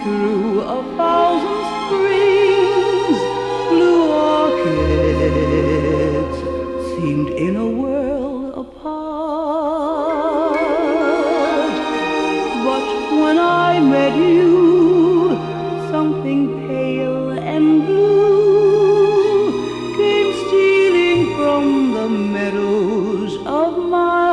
through 1,000 springs. Blue orchids seemed in a world apart. But when I met you, something pale and blue came stealing from the meadows of my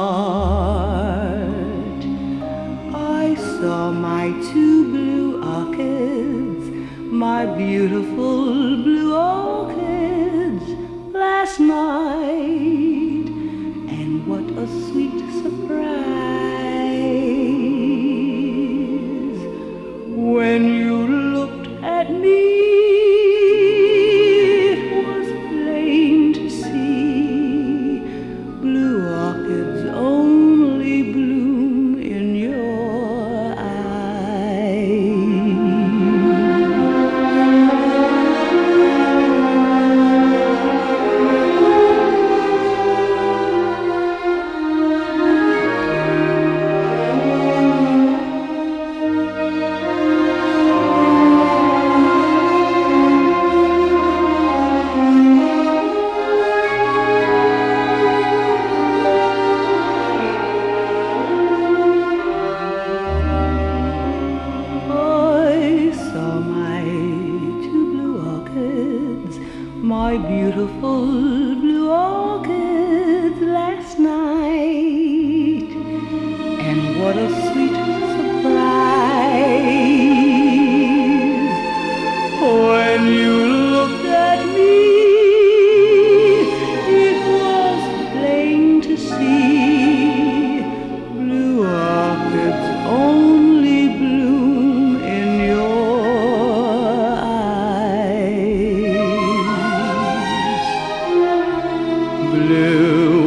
heart. I saw my 2 blue orchids, my beautiful blue orchids, last night, and what a sweet surprise when you looked at me. It was plain to see blue orchids only bloom in your eyes. My beautiful blue orchids last night, and what a sweet surprise when you looked at me. It was plain to see blue orchids only bloom in your eyes. Blue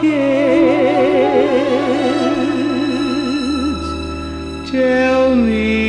orchids, tell me